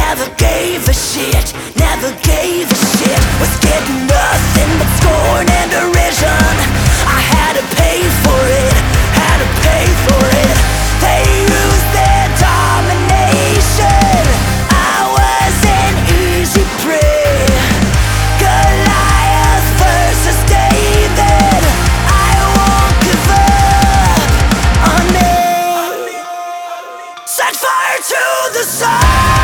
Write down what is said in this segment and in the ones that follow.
never gave a shit, never gave a shit. Was getting nothing but scorn and derision. I had to pay for it, had to pay for it. They used their domination. I was an easy prey. Goliath versus David. I won't give up on me. Set fire to the sun.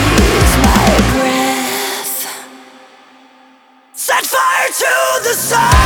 Set fire to the sun.